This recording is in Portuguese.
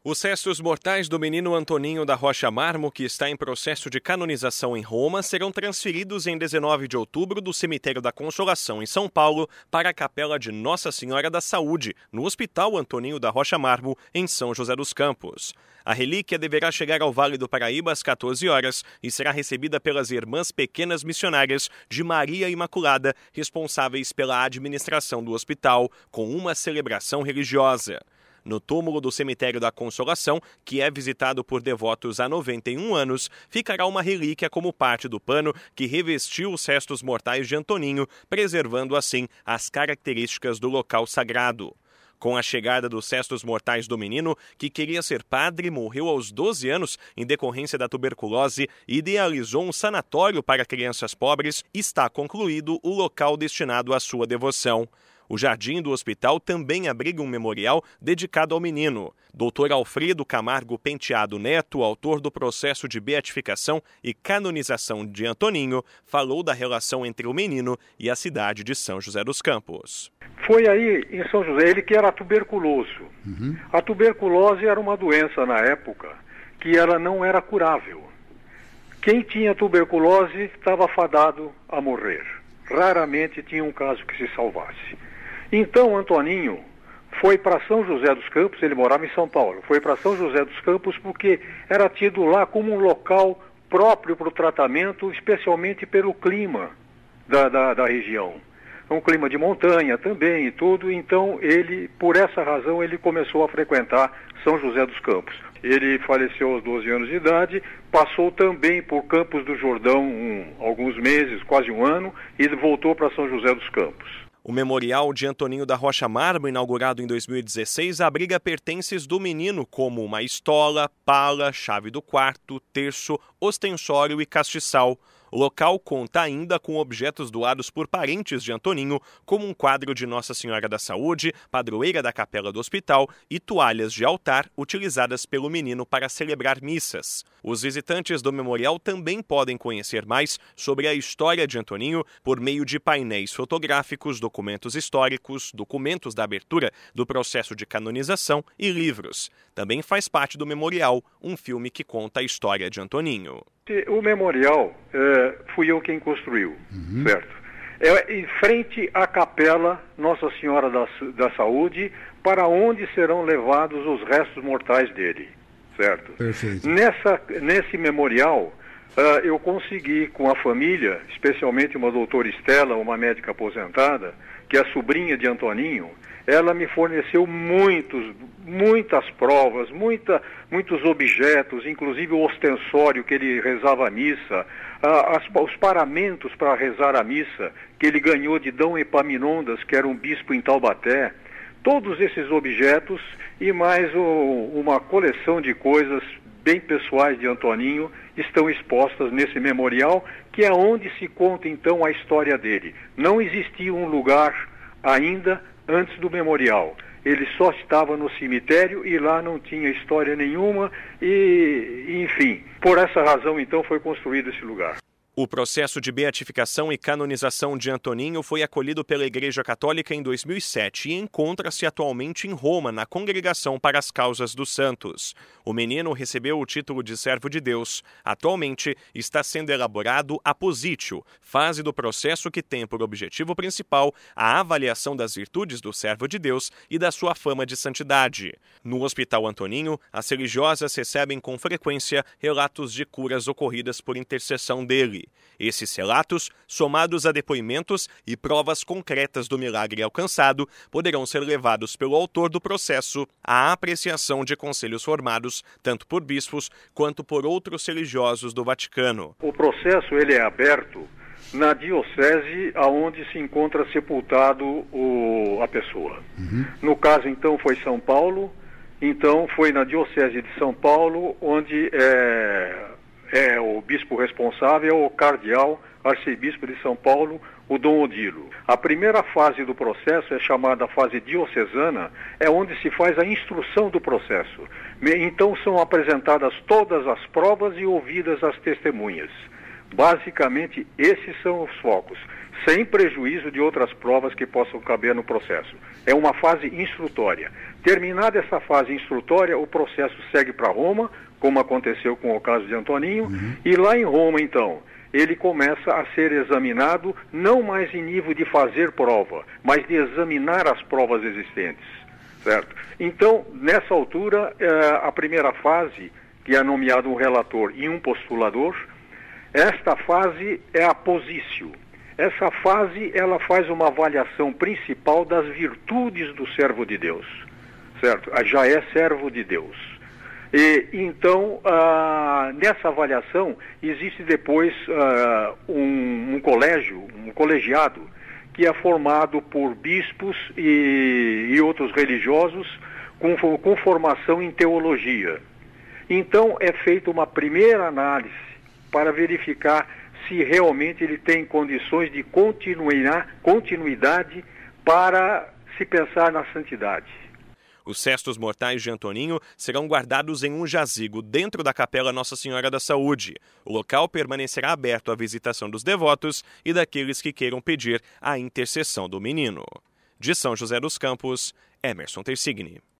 Os restos mortais do menino Antoninho da Rocha Marmo, que está em processo de canonização em Roma, serão transferidos em 19 de outubro do Cemitério da Consolação, em São Paulo, para a Capela de Nossa Senhora da Saúde, no Hospital Antoninho da Rocha Marmo, em São José dos Campos. A relíquia deverá chegar ao Vale do Paraíba às 14 horas e será recebida pelas Irmãs Pequenas Missionárias de Maria Imaculada, responsáveis pela administração do hospital, com uma celebração religiosa. No túmulo do Cemitério da Consolação, que é visitado por devotos há 91 anos, ficará uma relíquia como parte do pano que revestiu os restos mortais de Antoninho, preservando assim as características do local sagrado. Com a chegada dos restos mortais do menino, que queria ser padre, morreu aos 12 anos em decorrência da tuberculose e idealizou um sanatório para crianças pobres, está concluído o local destinado à sua devoção. O jardim do hospital também abriga um memorial dedicado ao menino. Dr. Alfredo Camargo Penteado Neto, autor do processo de beatificação e canonização de Antoninho, falou da relação entre o menino e a cidade de São José dos Campos. Foi aí em São José, ele que era tuberculoso. A tuberculose era uma doença na época que ela não era curável. Quem tinha tuberculose estava fadado a morrer. Raramente tinha um caso que se salvasse. Então, Antoninho foi para São José dos Campos, ele morava em São Paulo, foi para São José dos Campos porque era tido lá como um local próprio para o tratamento, especialmente pelo clima da região. Um clima de montanha também e tudo, então ele, por essa razão, ele começou a frequentar São José dos Campos. Ele faleceu aos 12 anos de idade, passou também por Campos do Jordão alguns meses, quase um ano, e voltou para São José dos Campos. O memorial de Antoninho da Rocha Marmo, inaugurado em 2016, abriga pertences do menino como uma estola, pala, chave do quarto, terço, ostensório e castiçal. O local conta ainda com objetos doados por parentes de Antoninho, como um quadro de Nossa Senhora da Saúde, padroeira da capela do hospital, e toalhas de altar utilizadas pelo menino para celebrar missas. Os visitantes do memorial também podem conhecer mais sobre a história de Antoninho por meio de painéis fotográficos, documentos históricos, documentos da abertura do processo de canonização e livros. Também faz parte do memorial um filme que conta a história de Antoninho. O memorial fui eu quem construiu, certo? É em frente à capela Nossa Senhora da Saúde, para onde serão levados os restos mortais dele, certo? Perfeito. Nesse memorial, eu consegui com a família, especialmente uma doutora Estela, uma médica aposentada, que é a sobrinha de Antoninho, ela me forneceu muitas provas, muitos objetos, inclusive o ostensório que ele rezava a missa, os paramentos para rezar a missa, que ele ganhou de D. Epaminondas, que era um bispo em Taubaté. Todos esses objetos e mais uma coleção de coisas bem pessoais de Antoninho estão expostas nesse memorial, que é onde se conta então a história dele. Não existia um lugar ainda antes do memorial. Ele só estava no cemitério e lá não tinha história nenhuma e enfim, por essa razão então foi construído esse lugar. O processo de beatificação e canonização de Antoninho foi acolhido pela Igreja Católica em 2007 e encontra-se atualmente em Roma, na Congregação para as Causas dos Santos. O menino recebeu o título de servo de Deus. Atualmente está sendo elaborado a positio, fase do processo que tem por objetivo principal a avaliação das virtudes do servo de Deus e da sua fama de santidade. No Hospital Antoninho, as religiosas recebem com frequência relatos de curas ocorridas por intercessão dele. Esses relatos, somados a depoimentos e provas concretas do milagre alcançado, poderão ser levados pelo autor do processo à apreciação de conselhos formados tanto por bispos quanto por outros religiosos do Vaticano. O processo ele é aberto na diocese aonde se encontra sepultado a pessoa. No caso, então, foi São Paulo. Então, foi na diocese de São Paulo, onde o bispo responsável é o cardeal arcebispo de São Paulo, o Dom Odilo. A primeira fase do processo é chamada fase diocesana, é onde se faz a instrução do processo. Então são apresentadas todas as provas e ouvidas as testemunhas. Basicamente, esses são os focos, sem prejuízo de outras provas que possam caber no processo. É uma fase instrutória. Terminada essa fase instrutória, o processo segue para Roma, como aconteceu com o caso de Antoninho, e lá em Roma, então, ele começa a ser examinado, não mais em nível de fazer prova, mas de examinar as provas existentes, certo? Então, nessa altura, a primeira fase, que é nomeado um relator e um postulador, esta fase é a posício. Essa fase, ela faz uma avaliação principal das virtudes do servo de Deus, certo? Já é servo de Deus. E então, nessa avaliação, existe depois um colegiado, que é formado por bispos e outros religiosos com formação em teologia. Então, é feita uma primeira análise para verificar se realmente ele tem condições de continuidade para se pensar na santidade. Os cestos mortais de Antoninho serão guardados em um jazigo dentro da Capela Nossa Senhora da Saúde. O local permanecerá aberto à visitação dos devotos e daqueles que queiram pedir a intercessão do menino. De São José dos Campos, Emerson Tersigni.